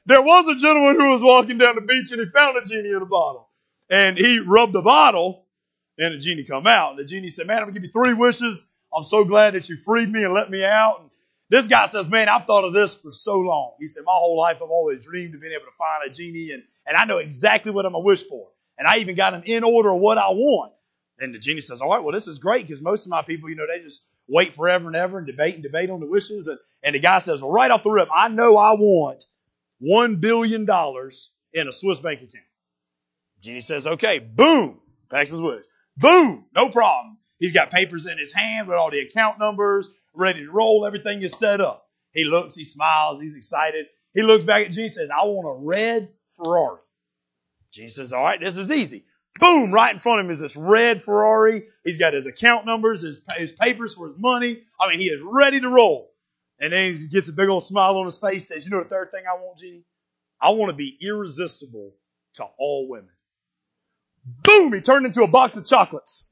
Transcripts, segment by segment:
There was a gentleman who was walking down the beach and he found a genie in a bottle. And he rubbed the bottle and the genie come out. And the genie said, man, I'm going to give you 3 wishes. I'm so glad that you freed me and let me out. And this guy says, man, I've thought of this for so long. He said, my whole life I've always dreamed of being able to find a genie and I know exactly what I'm going to wish for. And I even got an in order of what I want. And the genie says, all right, well, this is great because most of my people, they just wait forever and ever and debate on the wishes. And the guy says, well, right off the rip, I know I want $1 billion in a Swiss bank account. Genie says, okay, boom, packs his wish. Boom, no problem. He's got papers in his hand with all the account numbers, ready to roll. Everything is set up. He looks, he smiles, he's excited. He looks back at Genie and says, I want a red Ferrari. Genie says, all right, this is easy. Boom, right in front of him is this red Ferrari. He's got his account numbers, his papers for his money. I mean, he is ready to roll. And then he gets a big old smile on his face, says, you know the third thing I want, Genie? I want to be irresistible to all women. Boom, he turned into a box of chocolates.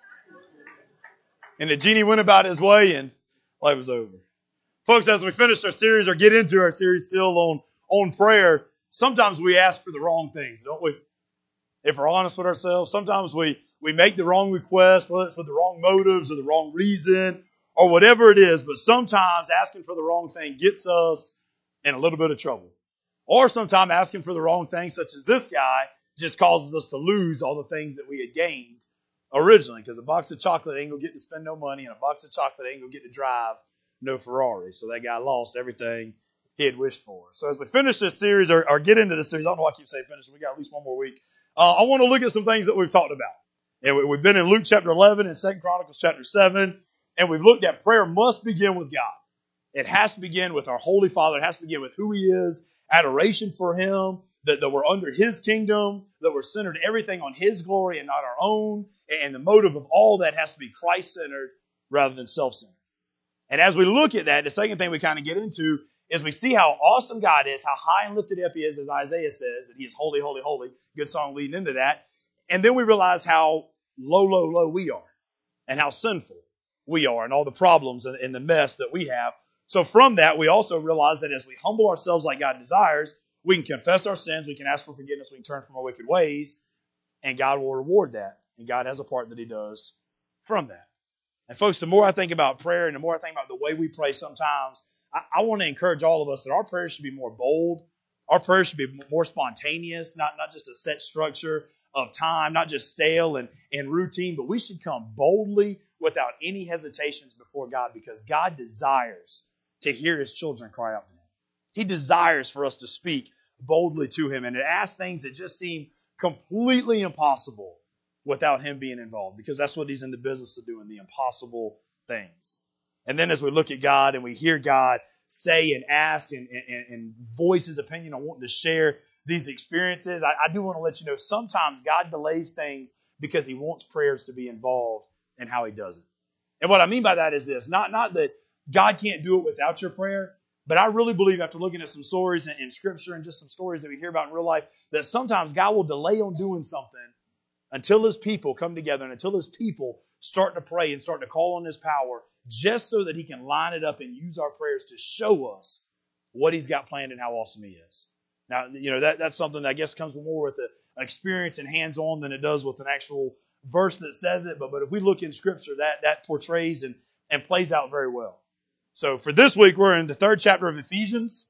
And the genie went about his way and life was over. Folks, as we finish our series or get into our series still on prayer, sometimes we ask for the wrong things, don't we? If we're honest with ourselves, sometimes we make the wrong request, whether it's with the wrong motives or the wrong reason or whatever it is. But sometimes asking for the wrong thing gets us in a little bit of trouble. Or sometimes asking for the wrong thing, such as this guy, just causes us to lose all the things that we had gained originally. Because a box of chocolate ain't going to get to spend no money, and a box of chocolate ain't going to get to drive no Ferrari. So that guy lost everything he had wished for. So as we finish this series, or get into this series, I don't know why I keep saying finish. We got at least one more week. I want to look at some things that we've talked about. And we've been in Luke chapter 11 and 2 Chronicles chapter 7. And we've looked at prayer must begin with God. It has to begin with our Holy Father. It has to begin with who He is, adoration for Him, that we're under His kingdom, that we're centered everything on His glory and not our own. And the motive of all that has to be Christ-centered rather than self-centered. And as we look at that, the second thing we kind of get into is we see how awesome God is, how high and lifted up He is, as Isaiah says, that He is holy, holy, holy. Good song leading into that. And then we realize how low we are and how sinful we are and all the problems and the mess that we have. So from that, we also realize that as we humble ourselves like God desires, we can confess our sins, we can ask for forgiveness, we can turn from our wicked ways, and God will reward that. And God has a part that He does from that. And folks, the more I think about prayer and the more I think about the way we pray sometimes, I want to encourage all of us that our prayers should be more bold. Our prayers should be more spontaneous, not just a set structure of time, not just stale and routine, but we should come boldly without any hesitations before God because God desires to hear His children cry out to Him. He desires for us to speak boldly to Him and to ask things that just seem completely impossible without Him being involved because that's what He's in the business of doing, the impossible things. And then as we look at God and we hear God say and ask and voice His opinion on wanting to share these experiences, I do want to let you know sometimes God delays things because He wants prayers to be involved in how He does it. And what I mean by that is this, not that God can't do it without your prayer, but I really believe after looking at some stories in Scripture and just some stories that we hear about in real life, that sometimes God will delay on doing something until His people come together and until His people start to pray and start to call on His power just so that He can line it up and use our prayers to show us what He's got planned and how awesome He is. Now, that's something that I guess comes more with the experience and hands-on than it does with an actual verse that says it. But if we look in Scripture, that portrays and plays out very well. So for this week, we're in the 3rd chapter of Ephesians,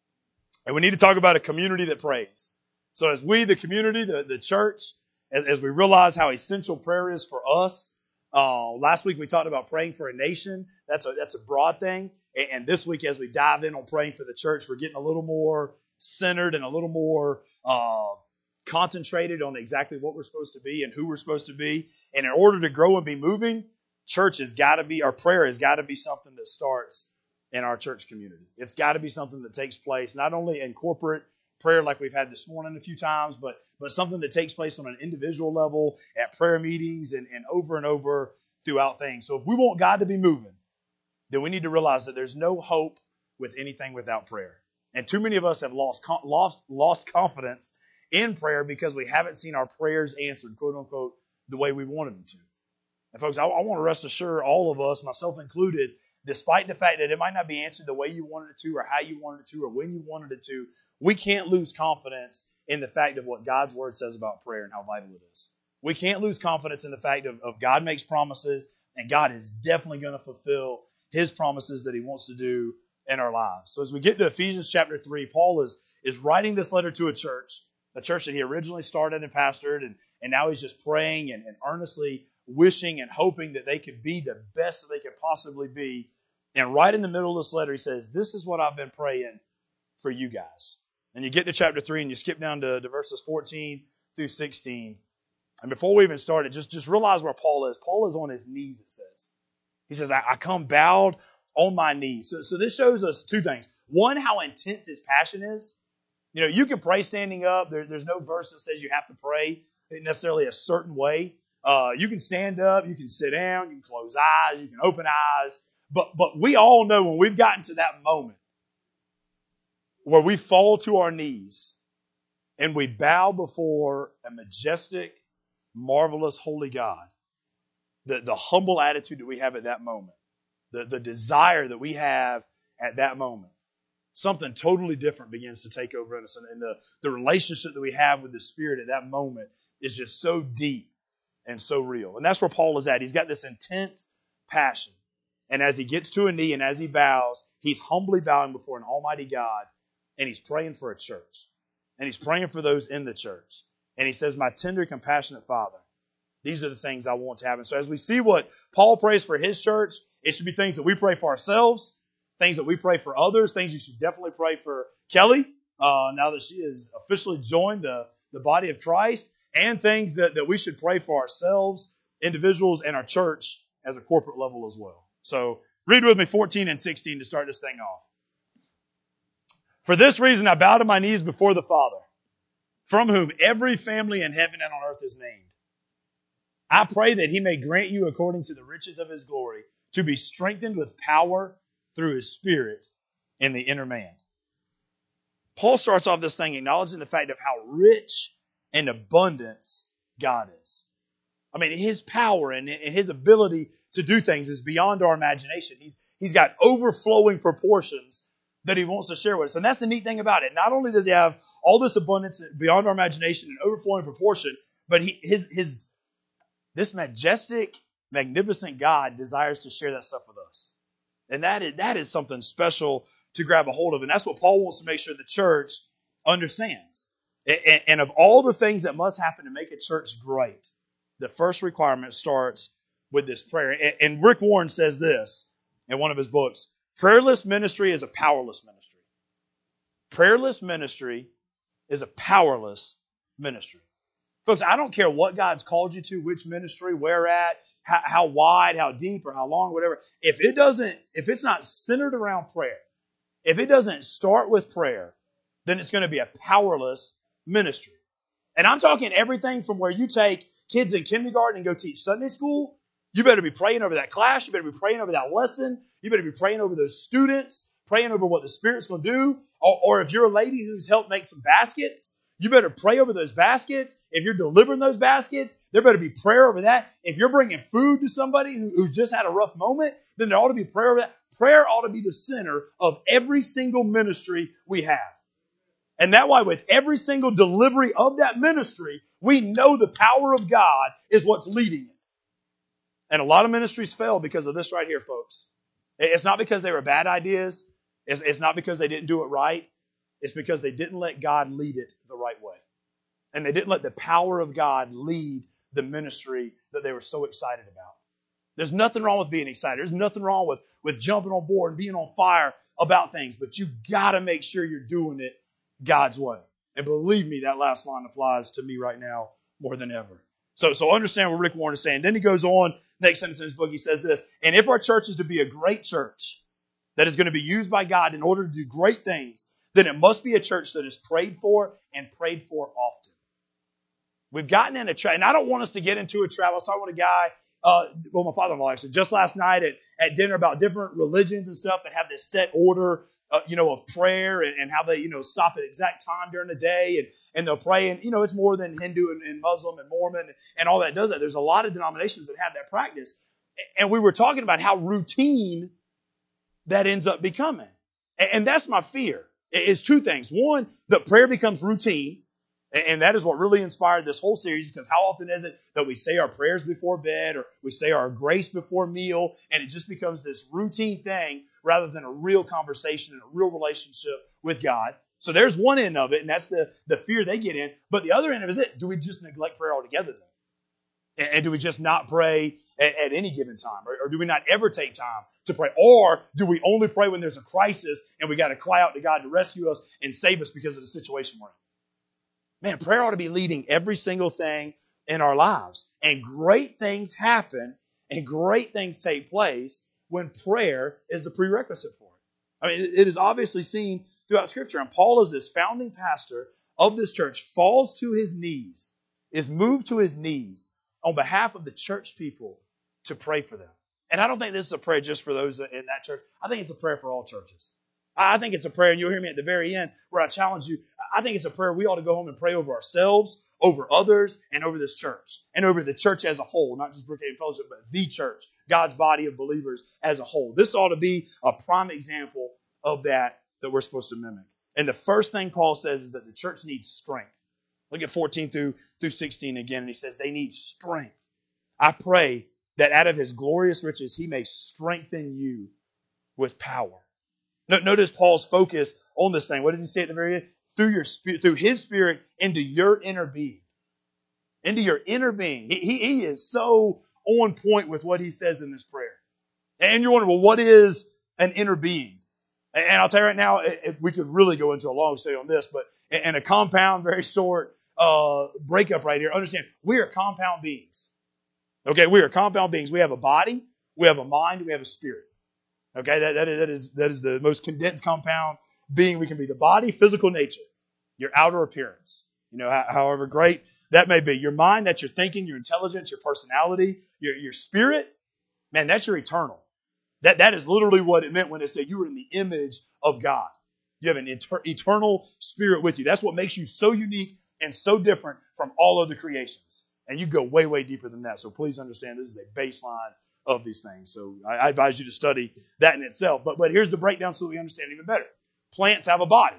and we need to talk about a community that prays. So as we, the community, the church, as we realize how essential prayer is for us, last week we talked about praying for a nation. That's a broad thing. And this week, as we dive in on praying for the church, we're getting a little more centered and a little more concentrated on exactly what we're supposed to be and who we're supposed to be. And in order to grow and be moving, church has got to be, our prayer has got to be something that starts in our church community. It's got to be something that takes place not only in corporate prayer like we've had this morning a few times, but something that takes place on an individual level at prayer meetings and over throughout things. So if we want God to be moving, then we need to realize that there's no hope with anything without prayer. And too many of us have lost confidence in prayer because we haven't seen our prayers answered, quote unquote, the way we wanted them to. And folks, I want to rest assure all of us, myself included, despite the fact that it might not be answered the way you wanted it to or how you wanted it to or when you wanted it to, we can't lose confidence in the fact of what God's Word says about prayer and how vital it is. We can't lose confidence in the fact of God makes promises, and God is definitely going to fulfill His promises that He wants to do in our lives. So as we get to Ephesians chapter 3, Paul is writing this letter to a church that he originally started and pastored, and now he's just praying and earnestly wishing and hoping that they could be the best that they could possibly be. And right in the middle of this letter, he says, this is what I've been praying for you guys. And you get to chapter 3 and you skip down to verses 14 through 16. And before we even start it, just realize where Paul is. Paul is on his knees, it says. He says, I come bowed on my knees. So this shows us two things. One, how intense his passion is. You know, you can pray standing up. There's no verse that says you have to pray necessarily a certain way. You can stand up, you can sit down, you can close eyes, you can open eyes. But we all know when we've gotten to that moment where we fall to our knees and we bow before a majestic, marvelous, holy God, the humble attitude that we have at that moment, the desire that we have at that moment, something totally different begins to take over in us. And the relationship that we have with the Spirit at that moment is just so deep and so real. And that's where Paul is at. He's got this intense passion. And as he gets to a knee and as he bows, he's humbly bowing before an almighty God, and he's praying for a church. And he's praying for those in the church. And he says, my tender, compassionate Father, these are the things I want to have. And so as we see what Paul prays for his church, it should be things that we pray for ourselves, things that we pray for others, things you should definitely pray for Kelly, now that she has officially joined the body of Christ, and things that we should pray for ourselves, individuals, and our church as a corporate level as well. So read with me 14 and 16 to start this thing off. For this reason I bow to my knees before the Father, from whom every family in heaven and on earth is named. I pray that He may grant you, according to the riches of His glory, to be strengthened with power through His Spirit in the inner man. Paul starts off this thing acknowledging the fact of how rich and abundance God is. I mean, His power and His ability to do things is beyond our imagination. He's got overflowing proportions that He wants to share with us. And that's the neat thing about it. Not only does He have all this abundance beyond our imagination and overflowing proportion, but this majestic, magnificent God desires to share that stuff with us. And that is something special to grab a hold of. And that's what Paul wants to make sure the church understands. And of all the things that must happen to make a church great, the first requirement starts with this prayer. And Rick Warren says this in one of his books: prayerless ministry is a powerless ministry. Prayerless ministry is a powerless ministry. Folks, I don't care what God's called you to, which ministry, where at, how wide, how deep, or how long, whatever. If it's not centered around prayer, if it doesn't start with prayer, then it's going to be a powerless ministry. And I'm talking everything from where you take kids in kindergarten and go teach Sunday school. You better be praying over that class. You better be praying over that lesson. You better be praying over those students, praying over what the Spirit's going to do. Or if you're a lady who's helped make some baskets, you better pray over those baskets. If you're delivering those baskets, there better be prayer over that. If you're bringing food to somebody who's just had a rough moment, then there ought to be prayer over that. Prayer ought to be the center of every single ministry we have. And that way, with every single delivery of that ministry, we know the power of God is what's leading it. And a lot of ministries fail because of this right here, folks. It's not because they were bad ideas. It's not because they didn't do it right. It's because they didn't let God lead it the right way. And they didn't let the power of God lead the ministry that they were so excited about. There's nothing wrong with being excited. There's nothing wrong with jumping on board and being on fire about things. But you got to make sure you're doing it God's way. And believe me, that last line applies to me right now more than ever. So understand what Rick Warren is saying. Then he goes on, next sentence in his book, he says this: and if our church is to be a great church that is going to be used by God in order to do great things, then it must be a church that is prayed for and prayed for often. We've gotten in a trap, and I don't want us to get into a trap. I was talking with a guy, my father-in-law actually, just last night at dinner about different religions and stuff that have this set order, of prayer and how they, stop at exact time during the day and they'll pray. And, it's more than Hindu and Muslim and Mormon and all that does that. There's a lot of denominations that have that practice. And we were talking about how routine that ends up becoming. And that's my fear. It's two things. One, that prayer becomes routine. And that is what really inspired this whole series, because how often is it that we say our prayers before bed or we say our grace before meal, and it just becomes this routine thing rather than a real conversation and a real relationship with God. So there's one end of it, and that's the fear they get in. But the other end of it is, do we just neglect prayer altogether then? And do we just not pray at any given time? Or do we not ever take time to pray? Or do we only pray when there's a crisis and we got to cry out to God to rescue us and save us because of the situation we're in? Man, prayer ought to be leading every single thing in our lives. And great things happen and great things take place when prayer is the prerequisite for it. I mean, it is obviously seen throughout Scripture. And Paul, as this founding pastor of this church, falls to his knees, is moved to his knees on behalf of the church people to pray for them. And I don't think this is a prayer just for those in that church. I think it's a prayer for all churches. I think it's a prayer, and you'll hear me at the very end where I challenge you. I think it's a prayer we ought to go home and pray over ourselves, over others, and over this church. And over the church as a whole, not just Brookhaven Fellowship, but the church, God's body of believers as a whole. This ought to be a prime example of that we're supposed to mimic. And the first thing Paul says is that the church needs strength. Look at 14 through 16 again, and he says they need strength. I pray that out of his glorious riches he may strengthen you with power. Notice Paul's focus on this thing. What does he say at the very end? Through his Spirit into your inner being. Into your inner being. He is so on point with what he says in this prayer. And you're wondering, well, what is an inner being? And I'll tell you right now, we could really go into a long study on this, but in a compound, very short breakup right here, understand, we are compound beings. Okay, we are compound beings. We have a body, we have a mind, we have a spirit. Okay, that is the most condensed compound being we can be. The body, physical nature, your outer appearance. You know, however great that may be. Your mind, that's your thinking, your intelligence, your personality, your spirit. Man, that's your eternal. That is literally what it meant when it said you were in the image of God. You have an eternal spirit with you. That's what makes you so unique and so different from all other creations. And you go way, way deeper than that. So please understand this is a baseline of these things. So I advise you to study that in itself. But here's the breakdown so we understand even better. Plants have a body.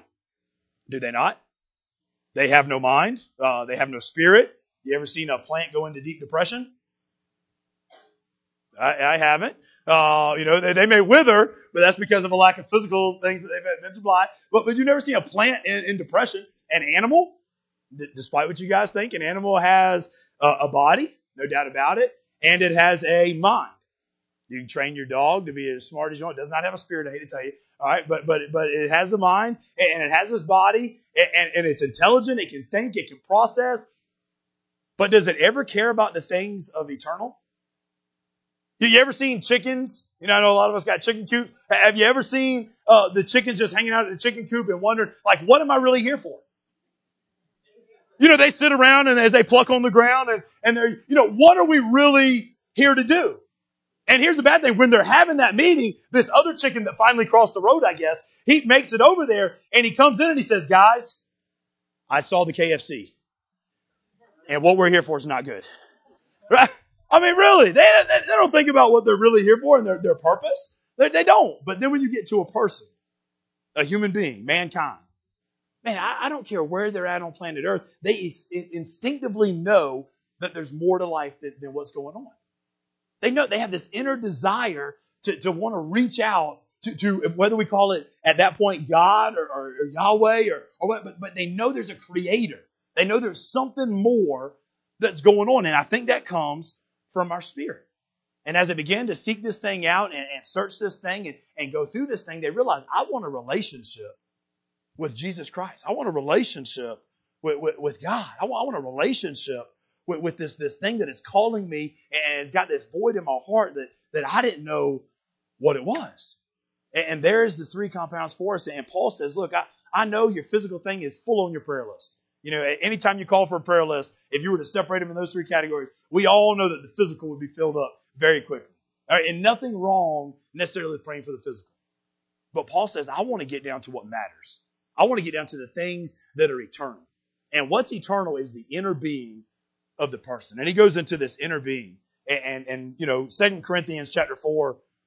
Do they not? They have no mind. They have no spirit. You ever seen a plant go into deep depression? I haven't. They may wither, but that's because of a lack of physical things that they've been supplied. But you never see a plant in depression. An animal, despite what you guys think, an animal has a body, no doubt about it, and it has a mind. You can train your dog to be as smart as you want. It does not have a spirit, I hate to tell you. All right, but it has a mind, and it has this body, and it's intelligent. It can think, it can process. But does it ever care about the things of eternal? You ever seen chickens? I know a lot of us got chicken coops. Have you ever seen the chickens just hanging out in the chicken coop and wondering, like, what am I really here for? They sit around and as they pluck on the ground and they're, what are we really here to do? And here's the bad thing. When they're having that meeting, this other chicken that finally crossed the road, I guess, he makes it over there and he comes in and he says, guys, I saw the KFC. And what we're here for is not good. Right? I mean, really, they don't think about what they're really here for and their purpose. They don't. But then when you get to a person, a human being, mankind, man, I don't care where they're at on planet Earth. They instinctively know that there's more to life than what's going on. They know they have this inner desire to want to reach out to whether we call it at that point God or Yahweh or what, but they know there's a creator. They know there's something more that's going on. And I think that comes from our spirit. And as they begin to seek this thing out and search this thing and go through this thing, they realize, I want a relationship with Jesus Christ. I want a relationship with God. I want a relationship with this thing that is calling me and it's got this void in my heart that I didn't know what it was. And there's the three compounds for us. And Paul says, look, I know your physical thing is full on your prayer list. Anytime you call for a prayer list, if you were to separate them in those three categories, we all know that the physical would be filled up very quickly. All right, and nothing wrong necessarily with praying for the physical. But Paul says, I want to get down to what matters. I want to get down to the things that are eternal. And what's eternal is the inner being of the person. And he goes into this inner being. And 2 Corinthians chapter 4,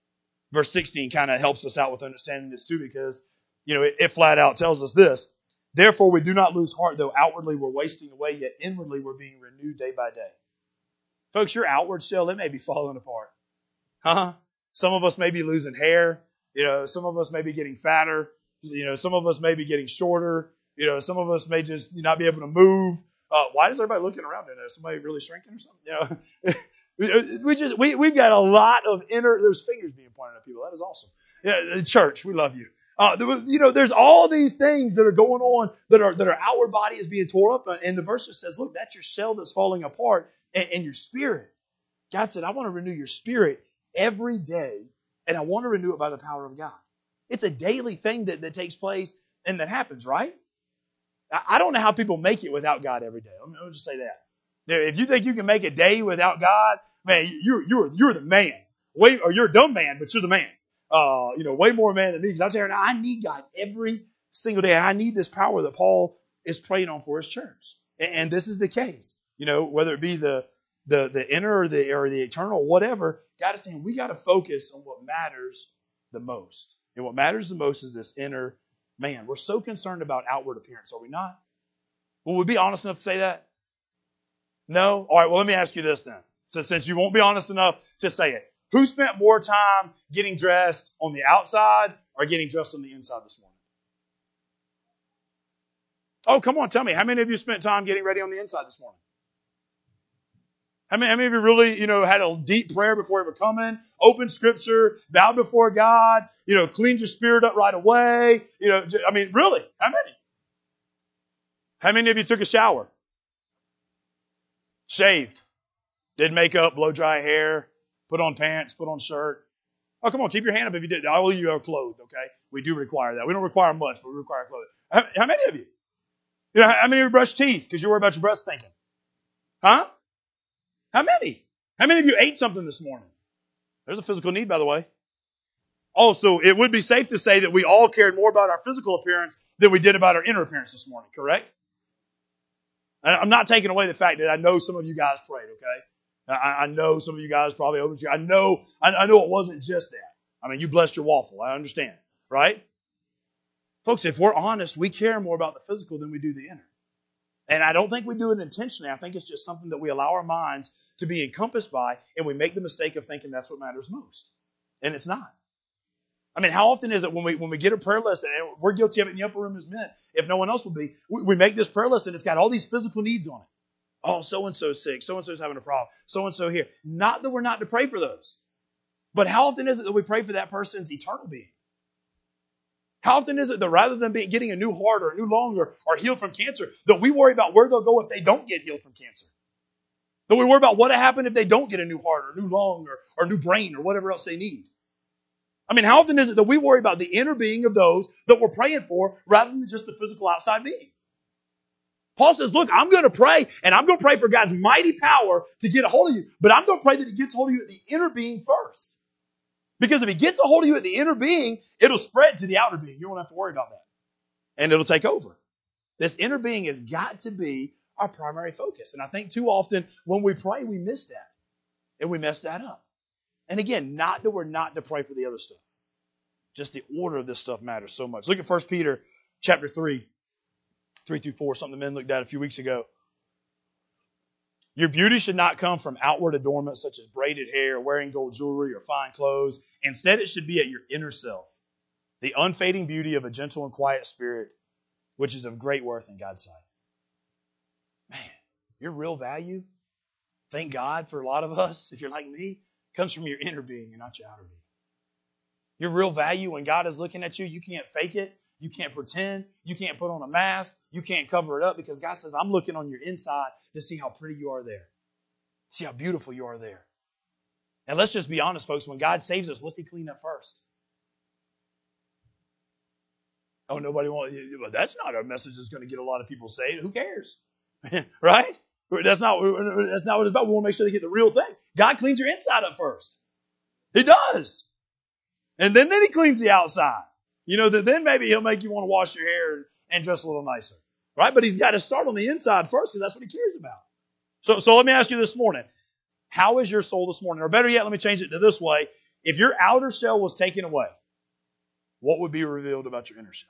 Verse 16 kind of helps us out with understanding this too, because, it flat out tells us this. Therefore, we do not lose heart, though outwardly we're wasting away, yet inwardly we're being renewed day by day. Folks, your outward shell, it may be falling apart. Some of us may be losing hair. Some of us may be getting fatter. Some of us may be getting shorter. Some of us may just not be able to move. Why is everybody looking around? Is somebody really shrinking or something? We've got a lot of there's fingers being pointed at people. That is awesome. The church, we love you. There's all these things that are going on that our outward body is being tore up. And the verse just says, look, that's your shell that's falling apart and your spirit. God said, I want to renew your spirit every day, and I want to renew it by the power of God. It's a daily thing that takes place and that happens, right? I don't know how people make it without God every day. Let me just say that. If you think you can make a day without God, man, you're the man. Or you're a dumb man, but you're the man. Way more man than me. Because I'm telling you, I need God every single day. And I need this power that Paul is praying on for his church. And this is the case. Whether it be the inner or the eternal, whatever, God is saying we got to focus on what matters the most. And what matters the most is this inner man. We're so concerned about outward appearance, are we not? Will we be honest enough to say that? No? All right, well, let me ask you this then. So since you won't be honest enough to say it, who spent more time getting dressed on the outside or getting dressed on the inside this morning? Oh, come on, tell me. How many of you spent time getting ready on the inside this morning? How many of you really, had a deep prayer before ever coming, opened scripture, bowed before God, cleaned your spirit up right away? Really, how many? How many of you took a shower? Shaved, did makeup, blow dry hair, put on pants, put on shirt. Oh, come on, keep your hand up if you did. All of you are clothed, okay? We do require that. We don't require much, but we require clothing. How many of you? How many of you brush teeth because you worry about your breath stinking? Huh? How many? How many of you ate something this morning? There's a physical need, by the way. Also, it would be safe to say that we all cared more about our physical appearance than we did about our inner appearance this morning, correct? And I'm not taking away the fact that I know some of you guys prayed, okay? I know some of you guys probably opened your. I know it wasn't just that. You blessed your waffle. I understand, right? Folks, if we're honest, we care more about the physical than we do the inner. And I don't think we do it intentionally. I think it's just something that we allow our minds to be encompassed by, and we make the mistake of thinking that's what matters most. And it's not. How often is it when we get a prayer list, and we're guilty of it in the upper room as men, if no one else will be, we make this prayer list and it's got all these physical needs on it. Oh, so-and-so's sick, so-and-so's having a problem, so-and-so here. Not that we're not to pray for those. But how often is it that we pray for that person's eternal being? How often is it that rather than getting a new heart or a new lung or healed from cancer, that we worry about where they'll go if they don't get healed from cancer? That we worry about what will happen if they don't get a new heart or a new lung or a new brain or whatever else they need? How often is it that we worry about the inner being of those that we're praying for rather than just the physical outside being? Paul says, look, I'm going to pray, and I'm going to pray for God's mighty power to get a hold of you, but I'm going to pray that He gets a hold of you at the inner being first. Because if He gets a hold of you at the inner being, it'll spread to the outer being. You won't have to worry about that. And it'll take over. This inner being has got to be our primary focus. And I think too often when we pray, we miss that. And we mess that up. And again, not that we're not to pray for the other stuff. Just the order of this stuff matters so much. Look at 1 Peter chapter 3, 3-4, something the men looked at a few weeks ago. Your beauty should not come from outward adornments such as braided hair, wearing gold jewelry, or fine clothes. Instead, it should be at your inner self, the unfading beauty of a gentle and quiet spirit, which is of great worth in God's sight. Man, your real value, thank God for a lot of us, if you're like me, comes from your inner being and not your outer being. Your real value, when God is looking at you, you can't fake it. You can't pretend. You can't put on a mask. You can't cover it up because God says, I'm looking on your inside to see how pretty you are there. See how beautiful you are there. And let's just be honest, folks. When God saves us, what's He clean up first? Oh, nobody wants. Well, that's not a message that's going to get a lot of people saved. Who cares? Right? That's not what it's about. We want to make sure they get the real thing. God cleans your inside up first. He does. And then He cleans the outside. Then maybe He'll make you want to wash your hair and dress a little nicer. Right? But He's got to start on the inside first because that's what He cares about. So let me ask you this morning. How is your soul this morning? Or better yet, let me change it to this way. If your outer shell was taken away, what would be revealed about your inner shell?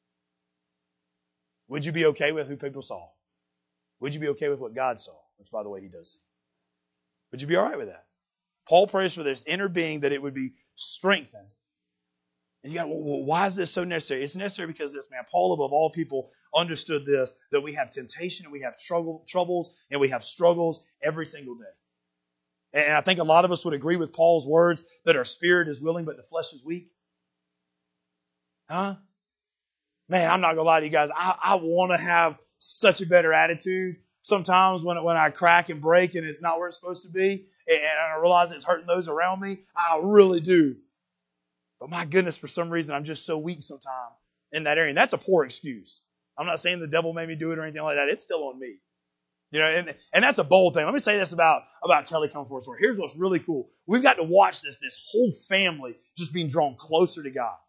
Would you be okay with who people saw? Would you be okay with what God saw? Which, by the way, He does see. Would you be all right with that? Paul prays for this inner being that it would be strengthened. And you go, well, why is this so necessary? It's necessary because this man, Paul above all people, understood this, that we have temptation and we have troubles and we have struggles every single day. And I think a lot of us would agree with Paul's words that our spirit is willing but the flesh is weak. Huh? Man, I'm not going to lie to you guys. I want to have such a better attitude sometimes when I crack and break and it's not where it's supposed to be. And I realize it's hurting those around me. I really do. But my goodness, for some reason, I'm just so weak sometimes in that area. And that's a poor excuse. I'm not saying the devil made me do it or anything like that. It's still on me. You know, and that's a bold thing. Let me say this about Kelly Come Forth. Here's what's really cool. We've got to watch this whole family just being drawn closer to God.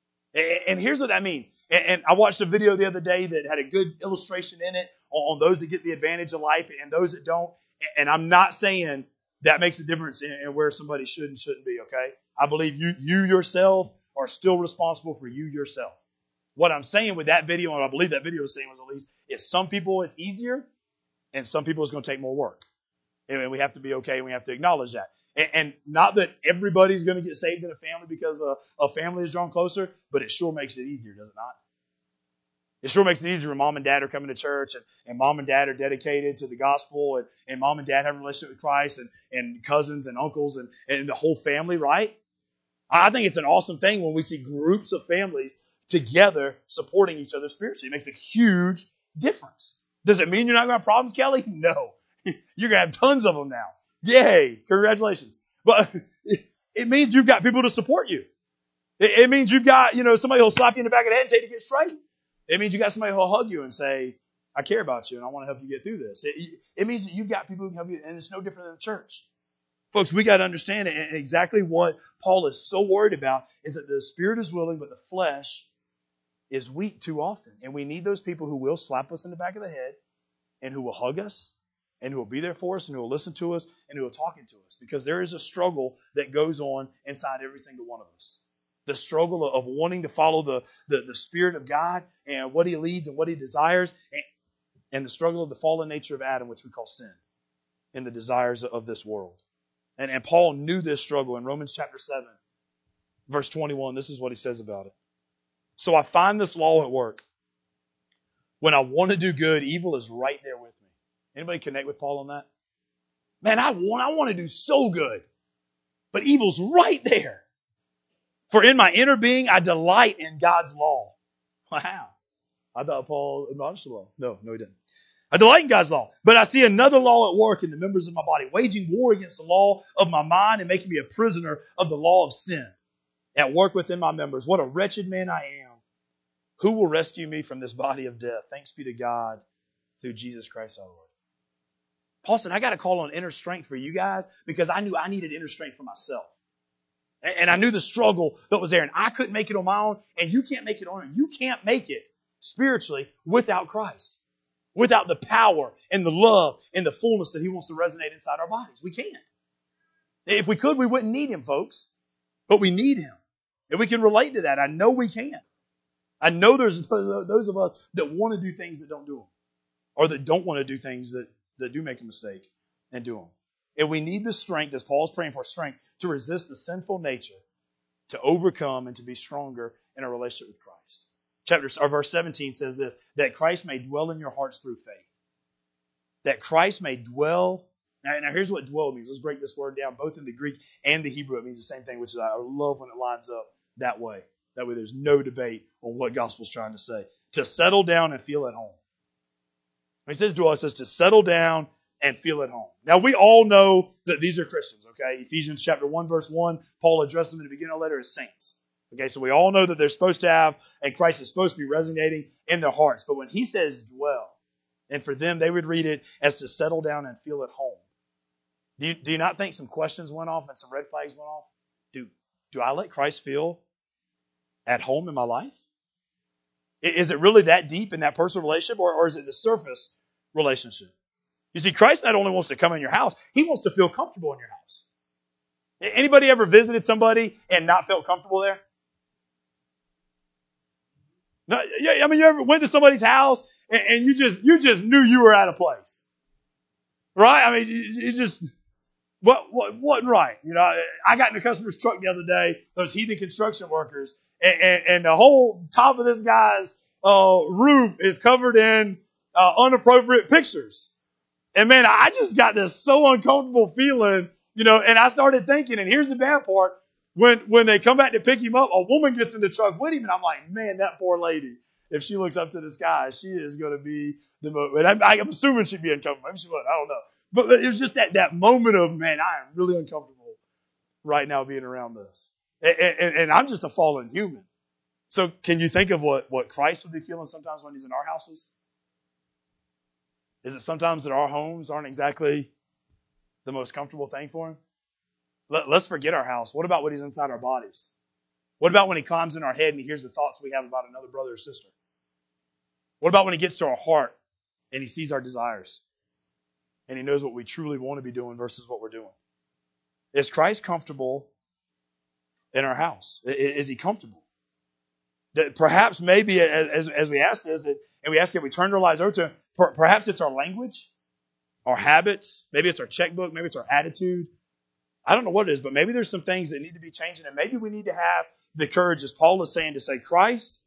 And here's what that means. And I watched a video the other day that had a good illustration in it on those that get the advantage of life and those that don't. And I'm not saying that makes a difference in where somebody should and shouldn't be, okay? I believe you yourself are still responsible for you yourself. What I'm saying with that video, and I believe that video was saying was at least, is some people it's easier and some people it's going to take more work. And we have to be okay and we have to acknowledge that. And not that everybody's going to get saved in a family because a family is drawn closer, but it sure makes it easier, does it not? It sure makes it easier when mom and dad are coming to church and mom and dad are dedicated to the gospel and mom and dad have a relationship with Christ and cousins and uncles and the whole family, right? I think it's an awesome thing when we see groups of families together supporting each other spiritually. It makes a huge difference. Does it mean you're not going to have problems, Kelly? No. You're going to have tons of them now. Yay. Congratulations. But it means you've got people to support you. It means you've got, somebody who'll slap you in the back of the head and tell you to get straight. It means you got somebody who'll hug you and say, I care about you and I want to help you get through this. It means that you've got people who can help you, and it's no different than the church. Folks, we got to understand it. And exactly what Paul is so worried about is that the spirit is willing, but the flesh is weak too often. And we need those people who will slap us in the back of the head and who will hug us and who will be there for us and who will listen to us and who will talk to us. Because there is a struggle that goes on inside every single one of us. The struggle of wanting to follow the Spirit of God and what He leads and what He desires. And the struggle of the fallen nature of Adam, which we call sin, and the desires of this world. And Paul knew this struggle in Romans chapter 7, verse 21. This is what he says about it. So I find this law at work. When I want to do good, evil is right there with me. Anybody connect with Paul on that? Man, I want to do so good. But evil's right there. For in my inner being, I delight in God's law. Wow. I thought Paul admonished the law. No, he didn't. I delight in God's law, but I see another law at work in the members of my body, waging war against the law of my mind and making me a prisoner of the law of sin at work within my members. What a wretched man I am. Who will rescue me from this body of death? Thanks be to God through Jesus Christ our Lord. Paul said, I got to call on inner strength for you guys because I knew I needed inner strength for myself. And I knew the struggle that was there, and I couldn't make it on my own, and you can't make it on your own. You can't make it spiritually without Christ. Without the power and the love and the fullness that He wants to resonate inside our bodies. We can't. If we could, we wouldn't need Him, folks. But we need Him. And we can relate to that. I know we can. I know there's those of us that want to do things that don't do them. Or that don't want to do things that do make a mistake and do them. And we need the strength, as Paul's praying for, strength to resist the sinful nature, to overcome and to be stronger in a relationship with Christ. Verse 17 says this, that Christ may dwell in your hearts through faith. That Christ may dwell. Now here's what dwell means. Let's break this word down. Both in the Greek and the Hebrew, it means the same thing, which is I love when it lines up that way. That way there's no debate on what gospel's trying to say. To settle down and feel at home. When he says dwell, it says to settle down and feel at home. Now we all know that these are Christians, okay? Ephesians chapter 1, verse 1, Paul addressed them in the beginning of the letter as saints. Okay, so we all know that they're supposed to have, and Christ is supposed to be resonating in their hearts. But when he says dwell, and for them, they would read it as to settle down and feel at home. Do you not think some questions went off and some red flags went off? Do I let Christ feel at home in my life? Is it really that deep in that personal relationship, or is it the surface relationship? You see, Christ not only wants to come in your house, He wants to feel comfortable in your house. Anybody ever visited somebody and not felt comfortable there? No, yeah, I mean, you ever went to somebody's house and you just knew you were out of place, right? I mean, you just wasn't right. You know, I got in a customer's truck the other day, those heathen construction workers, and the whole top of this guy's roof is covered in inappropriate pictures. And man, I just got this so uncomfortable feeling, you know, and I started thinking, and here's the bad part, when they come back to pick him up, a woman gets in the truck with him, and I'm like, man, that poor lady, if she looks up to the sky, she is going to be the most, and I'm assuming she'd be uncomfortable. Maybe she would, I don't know. But it was just that moment of, man, I am really uncomfortable right now being around this. And I'm just a fallen human. So can you think of what Christ would be feeling sometimes when he's in our houses? Is it sometimes that our homes aren't exactly the most comfortable thing for him? Let's forget our house. What about when he's inside our bodies? What about when he climbs in our head and he hears the thoughts we have about another brother or sister? What about when he gets to our heart and he sees our desires and he knows what we truly want to be doing versus what we're doing? Is Christ comfortable in our house? Is he comfortable? Perhaps maybe as we ask this, and we ask if we turn our lives over to him, perhaps it's our language, our habits, maybe it's our checkbook, maybe it's our attitude. I don't know what it is, but maybe there's some things that need to be changing, and maybe we need to have the courage, as Paul is saying, to say, Christ,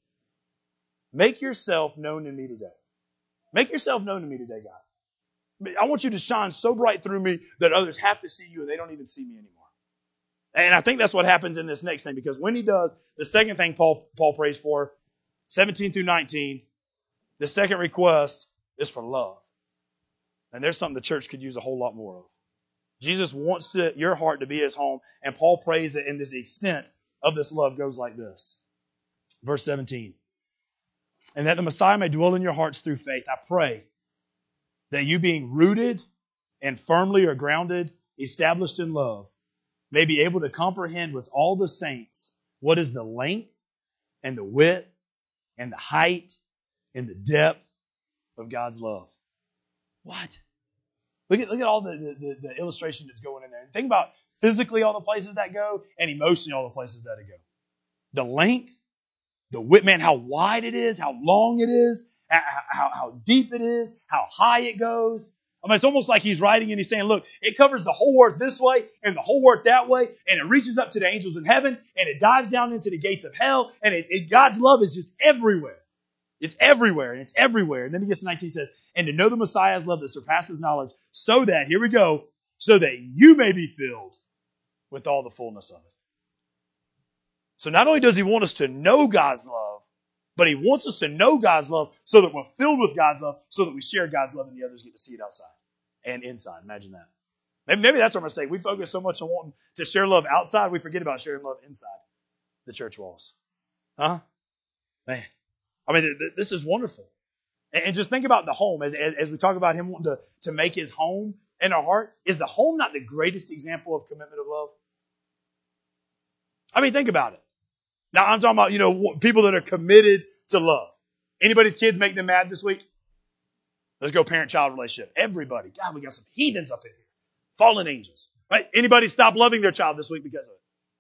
make yourself known to me today. Make yourself known to me today, God. I want you to shine so bright through me that others have to see you and they don't even see me anymore. And I think that's what happens in this next thing, because when he does, the second thing Paul prays for, 17 through 19, the second request is for love. And there's something the church could use a whole lot more of. Jesus wants your heart to be his home, and Paul prays that in this extent of this love goes like this. Verse 17. And that the Messiah may dwell in your hearts through faith. I pray that you, being rooted and firmly or grounded, established in love, may be able to comprehend with all the saints what is the length and the width and the height and the depth of God's love. What? Look at all the illustration that's going in there. And think about physically all the places that go and emotionally all the places that it go. The length, the width, man, how wide it is, how long it is, how deep it is, how high it goes. I mean, it's almost like he's writing and he's saying, look, it covers the whole earth this way and the whole earth that way, and it reaches up to the angels in heaven, and it dives down into the gates of hell, and God's love is just everywhere. It's everywhere, and it's everywhere. And then he gets to 19, he says, and to know the Messiah's love that surpasses knowledge, so that, here we go, so that you may be filled with all the fullness of it. So not only does he want us to know God's love, but he wants us to know God's love so that we're filled with God's love, so that we share God's love and the others get to see it outside and inside. Imagine that. Maybe that's our mistake. We focus so much on wanting to share love outside, we forget about sharing love inside the church walls. Huh? Man. I mean, this is wonderful. And just think about the home. As we talk about him wanting to make his home in our heart, is the home not the greatest example of commitment of love? I mean, think about it. Now, I'm talking about, people that are committed to love. Anybody's kids make them mad this week? Let's go parent-child relationship. Everybody. God, we got some heathens up in here. Fallen angels. Right? Anybody stop loving their child this week because of it?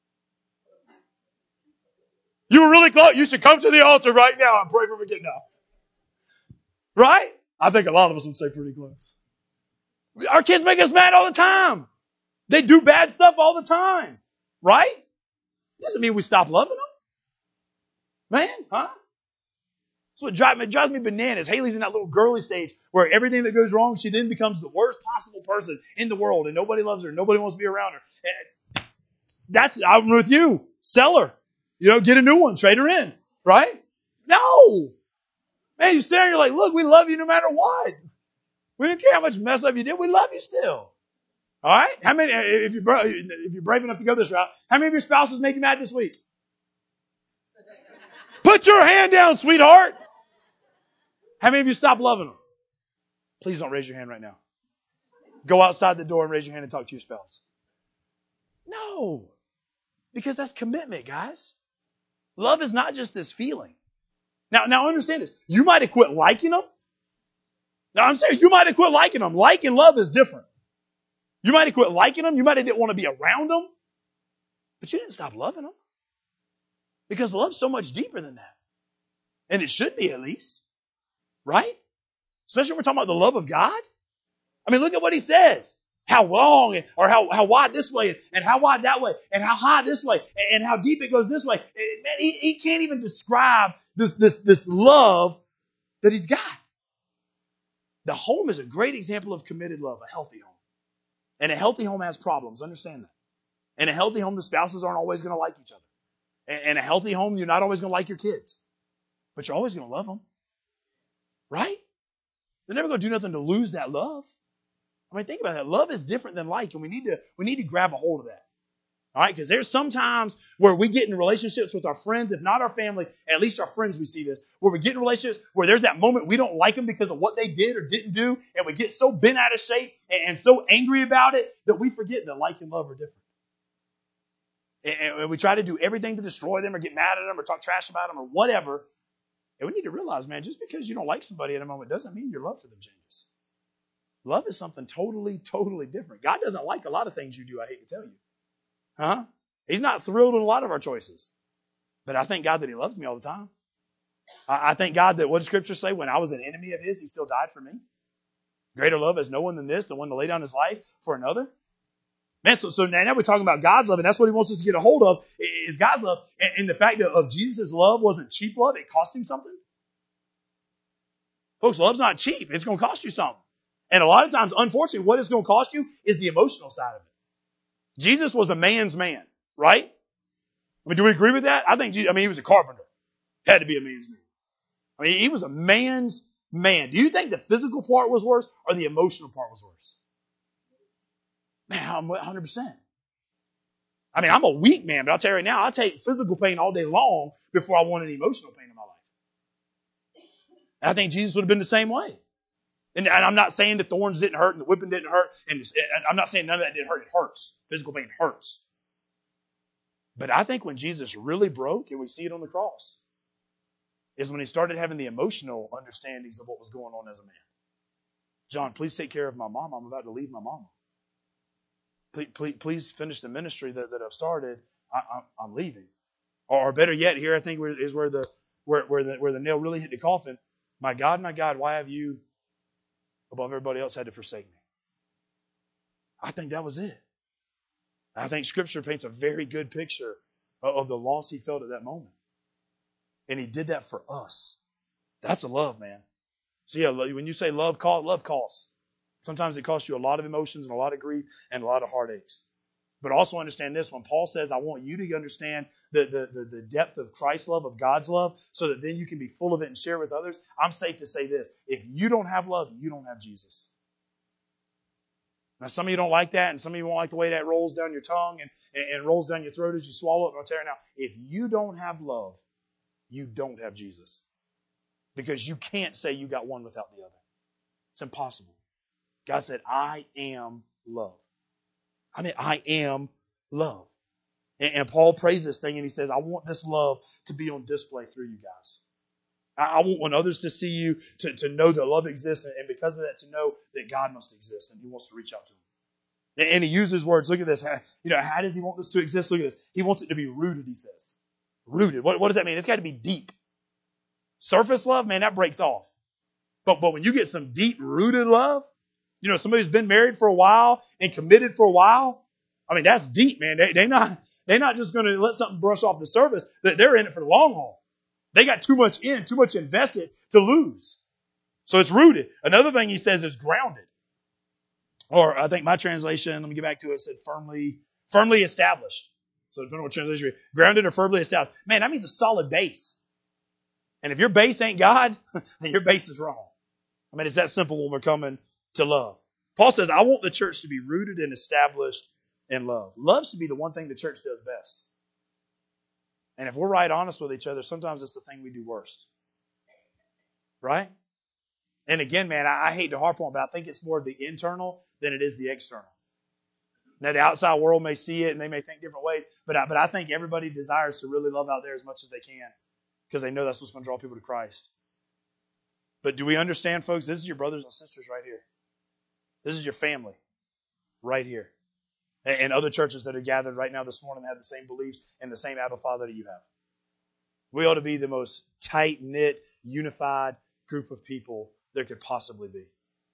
You were really close. You should come to the altar right now and pray for me getting up. Right? I think a lot of us would say pretty close. Our kids make us mad all the time. They do bad stuff all the time. Right? Doesn't mean we stop loving them. Man, huh? That's what drives me bananas. Haley's in that little girly stage where everything that goes wrong, she then becomes the worst possible person in the world, and nobody loves her. Nobody wants to be around her. I'm with you. Sell her. Get a new one. Trade her in. Right? No. Man, you sit there and you're like, look, we love you no matter what. We don't care how much mess up you did. We love you still. All right? How many, if you're brave enough to go this route, how many of your spouses make you mad this week? Put your hand down, sweetheart. How many of you stop loving them? Please don't raise your hand right now. Go outside the door and raise your hand and talk to your spouse. No. Because that's commitment, guys. Love is not just this feeling. Now understand this. You might have quit liking them. Now I'm saying you might have quit liking them. Like and love is different. You might have quit liking them. You might have didn't want to be around them. But you didn't stop loving them. Because love's so much deeper than that. And it should be, at least. Right? Especially when we're talking about the love of God. I mean, look at what he says. How long, or how wide this way, and how wide that way, and how high this way, and how deep it goes this way. Man, he can't even describe this love that he's got. The home is a great example of committed love, a healthy home. And a healthy home has problems. Understand that. In a healthy home, the spouses aren't always going to like each other. In a healthy home, you're not always going to like your kids. But you're always going to love them. Right? They're never going to do nothing to lose that love. I mean, think about that. Love is different than like, and we need to grab a hold of that. All right? Because there's some times where we get in relationships with our friends, if not our family, at least our friends, we see this, where we get in relationships where there's that moment we don't like them because of what they did or didn't do, and we get so bent out of shape and so angry about it that we forget that like and love are different. And we try to do everything to destroy them or get mad at them or talk trash about them or whatever. And we need to realize, man, just because you don't like somebody at a moment doesn't mean your love for them changes. Love is something totally, totally different. God doesn't like a lot of things you do, I hate to tell you. Huh? He's not thrilled with a lot of our choices. But I thank God that he loves me all the time. I thank God that, what does Scripture say? When I was an enemy of his, he still died for me. Greater love has no one than this, the one to lay down his life for another. Man, so now we're talking about God's love, and that's what he wants us to get a hold of, is God's love. And the fact of Jesus' love wasn't cheap love. It cost him something. Folks, love's not cheap. It's going to cost you something. And a lot of times, unfortunately, what it's going to cost you is the emotional side of it. Jesus was a man's man, right? I mean, do we agree with that? I think, he was a carpenter. Had to be a man's man. I mean, he was a man's man. Do you think the physical part was worse or the emotional part was worse? Man, I'm 100%. I mean, I'm a weak man, but I'll tell you right now, I'll take physical pain all day long before I want any emotional pain in my life. And I think Jesus would have been the same way. And I'm not saying the thorns didn't hurt and the whipping didn't hurt. And I'm not saying none of that didn't hurt. It hurts. Physical pain hurts. But I think when Jesus really broke, and we see it on the cross, is when he started having the emotional understandings of what was going on as a man. John, please take care of my mom. I'm about to leave my mama. Please finish the ministry that I've started. I'm leaving. Or better yet, here I think is where the nail really hit the coffin. My God, why have you, above everybody else, had to forsake me? I think that was it. I think Scripture paints a very good picture of the loss he felt at that moment. And he did that for us. That's a love, man. See, when you say love costs. Sometimes it costs you a lot of emotions and a lot of grief and a lot of heartaches. But also understand this, when Paul says, I want you to understand the depth of Christ's love, of God's love, so that then you can be full of it and share with others, I'm safe to say this. If you don't have love, you don't have Jesus. Now, some of you don't like that, and some of you won't like the way that rolls down your tongue and rolls down your throat as you swallow it. And I'll tell you now, if you don't have love, you don't have Jesus. Because you can't say you got one without the other. It's impossible. God said, I am love. I am love. And Paul prays this thing and he says, I want this love to be on display through you guys. I want others to see you, to know that love exists, and because of that, to know that God must exist, and he wants to reach out to them. And he uses words. Look at this. How does he want this to exist? Look at this. He wants it to be rooted, he says. Rooted. What does that mean? It's got to be deep. Surface love, man, that breaks off. But when you get some deep rooted love, somebody who's been married for a while and committed for a while, I mean, that's deep, man. They're not just going to let something brush off the surface. They're in it for the long haul. They got too much invested to lose. So it's rooted. Another thing he says is grounded. Or I think my translation, let me get back to it, said firmly established. So depending on what translation you're grounded or firmly established. Man, that means a solid base. And if your base ain't God, then your base is wrong. I mean, it's that simple when we're coming to love. Paul says, I want the church to be rooted and established in love. Love should be the one thing the church does best. And if we're right honest with each other, sometimes it's the thing we do worst. Right? And again, man, I hate to harp on it, but I think it's more the internal than it is the external. Now, the outside world may see it and they may think different ways, but I think everybody desires to really love out there as much as they can because they know that's what's going to draw people to Christ. But do we understand, folks? This is your brothers and sisters right here. This is your family right here. And other churches that are gathered right now this morning have the same beliefs and the same Abba Father that you have. We ought to be the most tight-knit, unified group of people there could possibly be.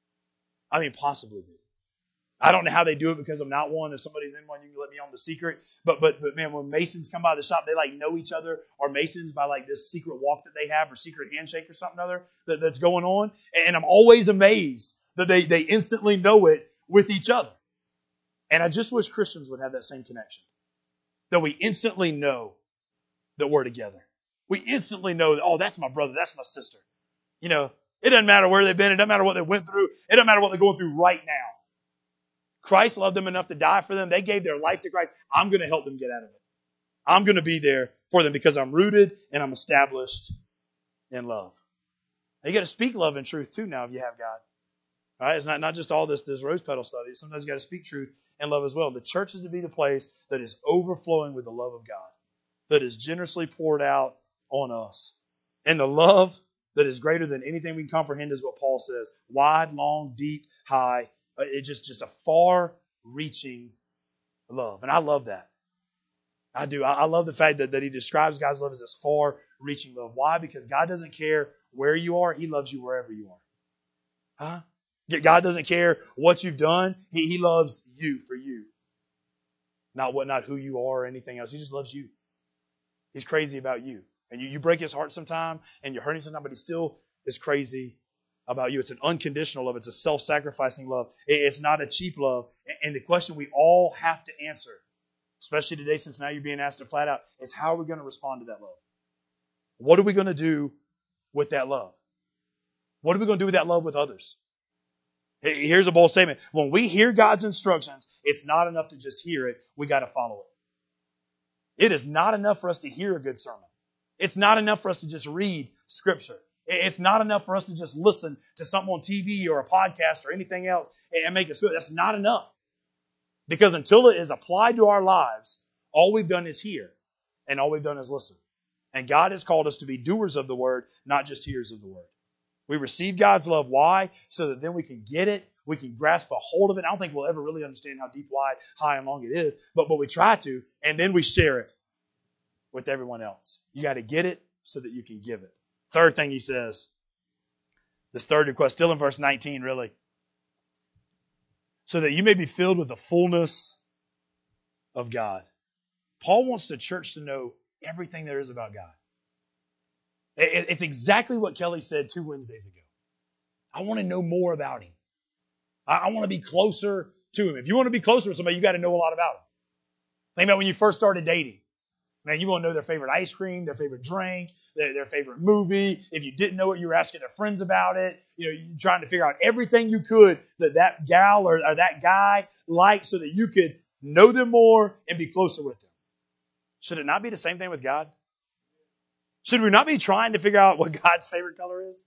I mean, possibly be. I don't know how they do it because I'm not one. If somebody's in one, you can let me on the secret. But man, when Masons come by the shop, they like know each other, or Masons by like this secret walk that they have, or secret handshake or something other that's going on. And I'm always amazed that they instantly know it with each other. And I just wish Christians would have that same connection. That we instantly know that we're together. We instantly know that, oh, that's my brother, that's my sister. You know, it doesn't matter where they've been. It doesn't matter what they went through. It doesn't matter what they're going through right now. Christ loved them enough to die for them. They gave their life to Christ. I'm going to help them get out of it. I'm going to be there for them because I'm rooted and I'm established in love. You got to speak love and truth too now if you have God. All right? It's not just all this rose petal stuff. Sometimes you got to speak truth and love as well. The church is to be the place that is overflowing with the love of God, that is generously poured out on us. And the love that is greater than anything we can comprehend is what Paul says. Wide, long, deep, high. It's just a far-reaching love. And I love that. I do. I love the fact that he describes God's love as this far-reaching love. Why? Because God doesn't care where you are. He loves you wherever you are. Huh? God doesn't care what you've done. He loves you for you. Not who you are or anything else. He just loves you. He's crazy about you. And you break his heart sometime and you're hurting sometime, but he still is crazy about you. It's an unconditional love. It's a self-sacrificing love. It's not a cheap love. And the question we all have to answer, especially today since now you're being asked to flat out, is how are we going to respond to that love? What are we going to do with that love? What are we going to do with that love with others? Here's a bold statement. When we hear God's instructions, it's not enough to just hear it. We got to follow it. It is not enough for us to hear a good sermon. It's not enough for us to just read Scripture. It's not enough for us to just listen to something on TV or a podcast or anything else and make us feel. That's not enough. Because until it is applied to our lives, all we've done is hear and all we've done is listen. And God has called us to be doers of the word, not just hearers of the word. We receive God's love. Why? So that then we can get it. We can grasp a hold of it. I don't think we'll ever really understand how deep, wide, high, and long it is. But we try to, and then we share it with everyone else. You got to get it so that you can give it. Third thing he says, this third request, still in verse 19, really. So that you may be filled with the fullness of God. Paul wants the church to know everything there is about God. It's exactly what Kelly said 2 Wednesdays ago. I want to know more about him. I want to be closer to him. If you want to be closer to somebody, you got to know a lot about him. Think about when you first started dating. Man, you want to know their favorite ice cream, their favorite drink, their favorite movie. If you didn't know it, you were asking their friends about it. You're trying to figure out everything you could that gal or that guy liked so that you could know them more and be closer with them. Should it not be the same thing with God? Should we not be trying to figure out what God's favorite color is?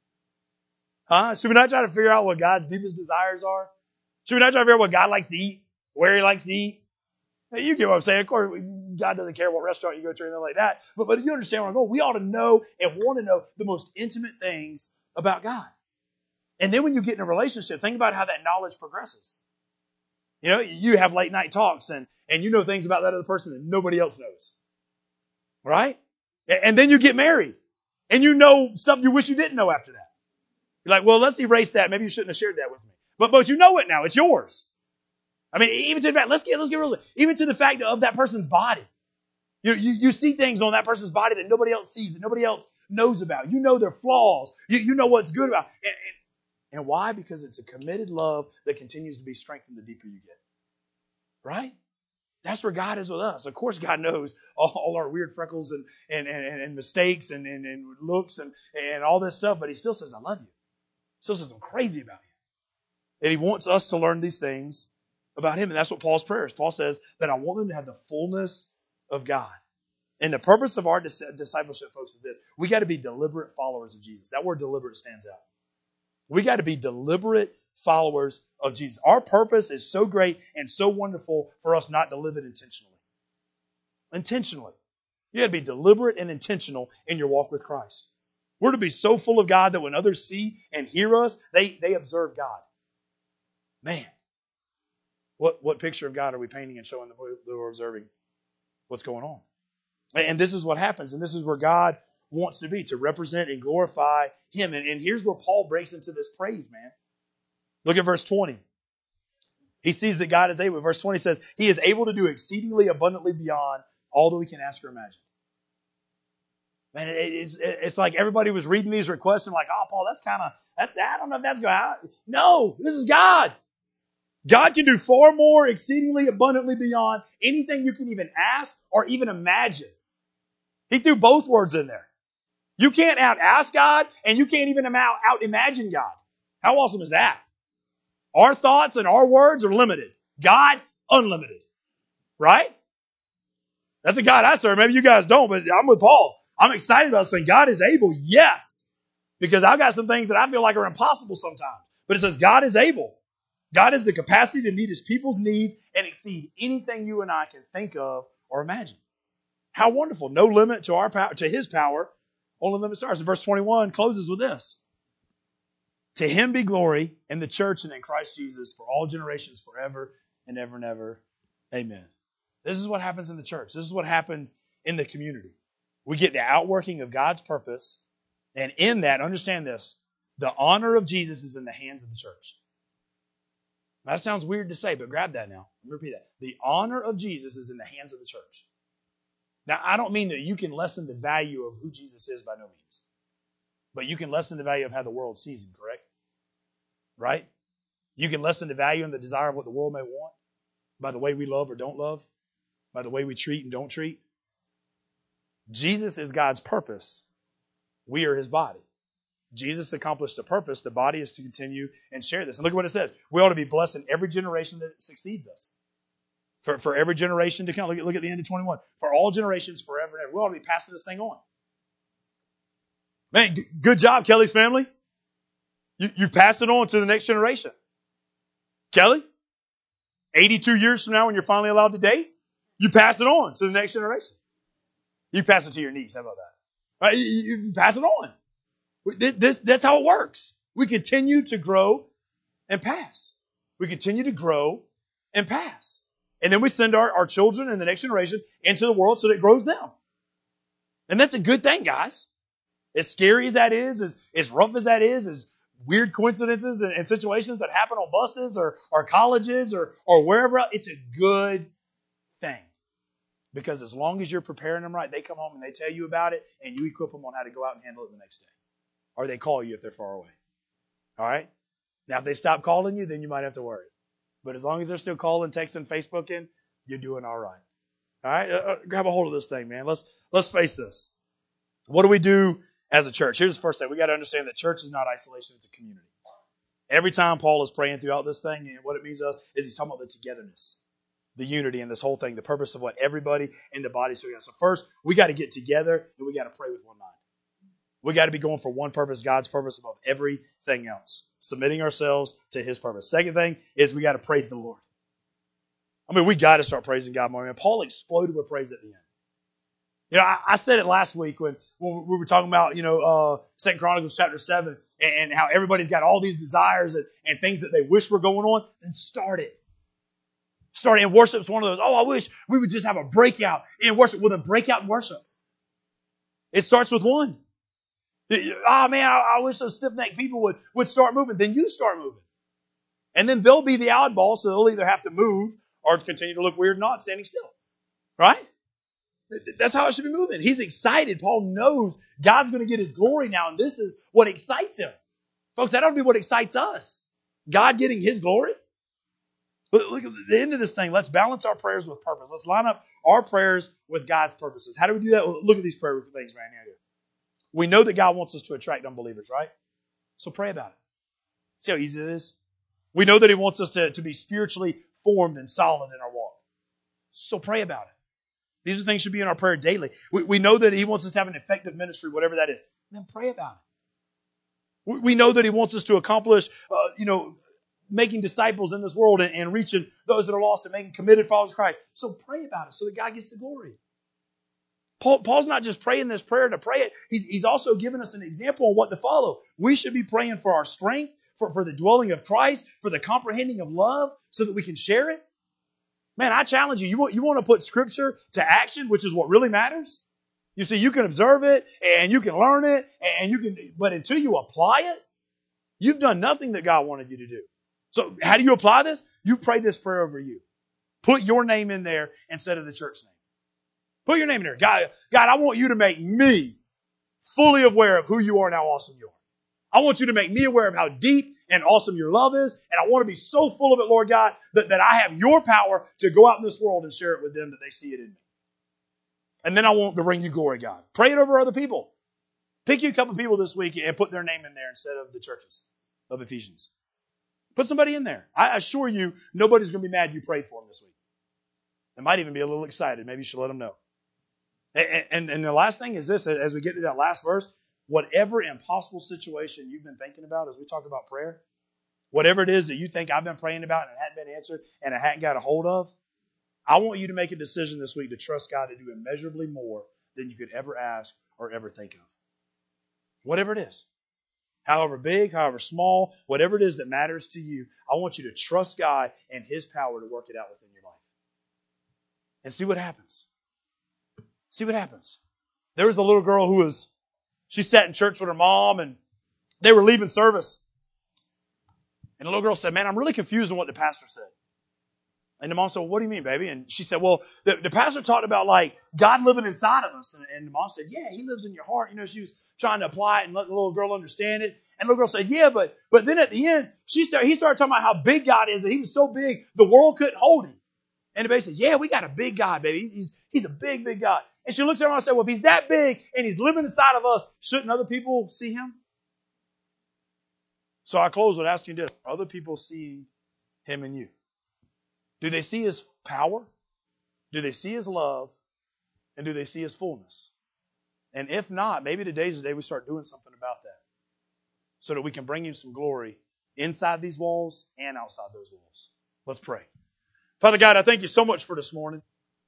Should we not try to figure out what God's deepest desires are? Should we not try to figure out what God likes to eat, where he likes to eat? Now, you get what I'm saying. Of course, God doesn't care what restaurant you go to or anything like that. But you understand where I'm going. We ought to know and want to know the most intimate things about God. And then when you get in a relationship, think about how that knowledge progresses. You know, you have late night talks and you know things about that other person that nobody else knows. Right? And then you get married. And you know stuff you wish you didn't know after that. You're like, well, let's erase that. Maybe you shouldn't have shared that with me. But you know it now. It's yours. I mean, even to the fact, let's get real. Even to the fact of that person's body. You see things on that person's body that nobody else sees, that nobody else knows about. You know their flaws. You know what's good about it. And why? Because it's a committed love that continues to be strengthened the deeper you get. Right? That's where God is with us. Of course, God knows all our weird freckles and mistakes and looks and all this stuff, but he still says, I love you. He still says, I'm crazy about you. And he wants us to learn these things about him. And that's what Paul's prayer is. Paul says that I want them to have the fullness of God. And the purpose of our discipleship, folks, is this. We got to be deliberate followers of Jesus. That word deliberate stands out. We got to be deliberate followers of Jesus. Our purpose is so great and so wonderful for us not to live it intentionally. Intentionally. You got to be deliberate and intentional in your walk with Christ. We're to be so full of God that when others see and hear us, they observe God. Man. What picture of God are we painting and showing that we're observing what's going on? And this is what happens. And this is where God wants to be, to represent and glorify Him. And here's where Paul breaks into this praise, man. Look at verse 20. He sees that God is able. Verse 20 says, He is able to do exceedingly abundantly beyond all that we can ask or imagine. Man, it's like everybody was reading these requests and like, oh, Paul, I don't know if that's going to happen. No, this is God. God can do far more, exceedingly abundantly beyond anything you can even ask or even imagine. He threw both words in there. You can't out-ask God, and you can't even out-imagine God. How awesome is that? Our thoughts and our words are limited. God, unlimited. Right? That's a God I serve. Maybe you guys don't, but I'm with Paul. I'm excited about saying God is able, yes. Because I've got some things that I feel like are impossible sometimes. But it says God is able. God has the capacity to meet His people's needs and exceed anything you and I can think of or imagine. How wonderful. No limit to our power, to His power. Only limit to ours. And verse 21 closes with this. To Him be glory in the church and in Christ Jesus for all generations forever and ever and ever. Amen. This is what happens in the church. This is what happens in the community. We get the outworking of God's purpose. And in that, understand this, the honor of Jesus is in the hands of the church. That sounds weird to say, but grab that now. Let me repeat that. The honor of Jesus is in the hands of the church. Now, I don't mean that you can lessen the value of who Jesus is by no means. But you can lessen the value of how the world sees Him, correct? Right? You can lessen the value and the desire of what the world may want by the way we love or don't love, by the way we treat and don't treat. Jesus is God's purpose. We are His body. Jesus accomplished a purpose. The body is to continue and share this. And look at what it says. We ought to be blessed in every generation that succeeds us. For every generation to come. Look at the end of 21. For all generations forever and ever. We ought to be passing this thing on. Man, good job, Kelly's family. You passed it on to the next generation. Kelly, 82 years from now when you're finally allowed to date, you pass it on to the next generation. You pass it to your niece. How about that? Right? You pass it on. That's how it works. We continue to grow and pass. We continue to grow and pass. And then we send our children and the next generation into the world so that it grows them. And that's a good thing, guys. As scary as that is, as rough as that is, as weird coincidences and situations that happen on buses or colleges or wherever else, it's a good thing. Because as long as you're preparing them right, they come home and they tell you about it and you equip them on how to go out and handle it the next day. Or they call you if they're far away. All right? Now, if they stop calling you, then you might have to worry. But as long as they're still calling, texting, Facebooking, you're doing all right. All right? Grab a hold of this thing, man. Let's face this. What do we do as a church? Here's the first thing. We got to understand that church is not isolation. It's a community. Every time Paul is praying throughout this thing, and what it means to us is he's talking about the togetherness, the unity in this whole thing, the purpose of what everybody in the body is doing. So first, we got to get together and we got to pray with one mind. We got to be going for one purpose, God's purpose above everything else. Submitting ourselves to His purpose. Second thing is we got to praise the Lord. I mean, we got to start praising God more. And Paul exploded with praise at the end. You know, I said it last week when we were talking about, 2 Chronicles chapter 7 and how everybody's got all these desires and things that they wish were going on. Then start it. And worship's one of those. Oh, I wish we would just have a breakout in worship. Well, then break out in worship. It starts with one. Oh, man, I wish those stiff-necked people would start moving. Then you start moving. And then they'll be the oddball, so they'll either have to move or continue to look weird not standing still. Right? That's how it should be moving. He's excited. Paul knows God's going to get His glory now, and this is what excites him. Folks, that ought to be what excites us. God getting His glory. Look at the end of this thing. Let's balance our prayers with purpose. Let's line up our prayers with God's purposes. How do we do that? Look at these prayer things right here. We know that God wants us to attract unbelievers, right? So pray about it. See how easy it is? We know that He wants us to be spiritually formed and solid in our walk. So pray about it. These are things that should be in our prayer daily. We know that He wants us to have an effective ministry, whatever that is. Then pray about it. We know that He wants us to accomplish, making disciples in this world and reaching those that are lost and making committed followers of Christ. So pray about it so that God gets the glory. Paul's not just praying this prayer to pray it. He's also giving us an example of what to follow. We should be praying for our strength, for the dwelling of Christ, for the comprehending of love, so that we can share it. Man, I challenge you. You want to put Scripture to action, which is what really matters? You see, you can observe it and you can learn it but until you apply it, you've done nothing that God wanted you to do. So how do you apply this? You pray this prayer over you. Put your name in there instead of the church name. Put your name in there. God, I want you to make me fully aware of who you are and how awesome you are. I want you to make me aware of how deep and awesome your love is. And I want to be so full of it, Lord God, that I have your power to go out in this world and share it with them that they see it in me. And then I want to bring you glory, God. Pray it over other people. Pick you a couple people this week and put their name in there instead of the churches of Ephesians. Put somebody in there. I assure you, nobody's going to be mad you prayed for them this week. They might even be a little excited. Maybe you should let them know. And the last thing is this, as we get to that last verse, whatever impossible situation you've been thinking about as we talk about prayer, whatever it is that you think I've been praying about and it hadn't been answered and I hadn't got a hold of, I want you to make a decision this week to trust God to do immeasurably more than you could ever ask or ever think of. Whatever it is. However big, however small, whatever it is that matters to you, I want you to trust God and His power to work it out within your life. And see what happens. See what happens. There was a little girl she sat in church with her mom and they were leaving service. And the little girl said, man, I'm really confused on what the pastor said. And the mom said, well, what do you mean, baby? And she said, well, the pastor talked about like God living inside of us. And the mom said, yeah, He lives in your heart. You know, she was trying to apply it and let the little girl understand it. And the little girl said, yeah, but then at the end, he started talking about how big God is, that He was so big, the world couldn't hold Him. And the baby said, yeah, we got a big God, baby. He's a big, big God. And she looks at him and said, well, if He's that big and He's living inside of us, shouldn't other people see Him? So I close with asking you this. Are other people seeing Him in you? Do they see His power? Do they see His love? And do they see His fullness? And if not, maybe today's the day we start doing something about that so that we can bring Him some glory inside these walls and outside those walls. Let's pray. Father God, I thank You so much for this morning.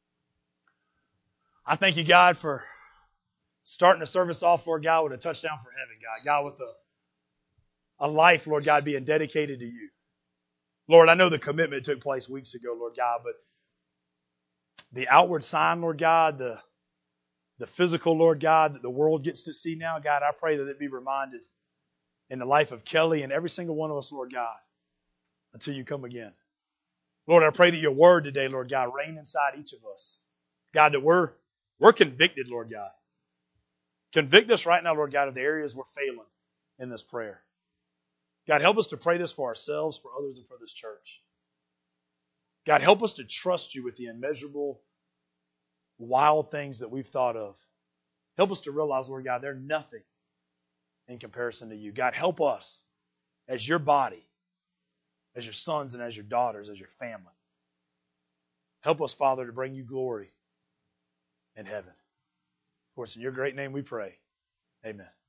I thank You, God, for starting the service off, Lord God, with a touchdown for heaven, God. God, with a life, Lord God, being dedicated to You. Lord, I know the commitment took place weeks ago, Lord God, but the outward sign, Lord God, the physical, Lord God, that the world gets to see now, God, I pray that it be reminded in the life of Kelly and every single one of us, Lord God, until You come again. Lord, I pray that Your word today, Lord God, reign inside each of us. God, that we're convicted, Lord God. Convict us right now, Lord God, of the areas we're failing in this prayer. God, help us to pray this for ourselves, for others, and for this church. God, help us to trust You with the immeasurable, wild things that we've thought of. Help us to realize, Lord God, they're nothing in comparison to You. God, help us as Your body, as Your sons and as Your daughters, as Your family. Help us, Father, to bring You glory in heaven. Of course, in Your great name we pray. Amen.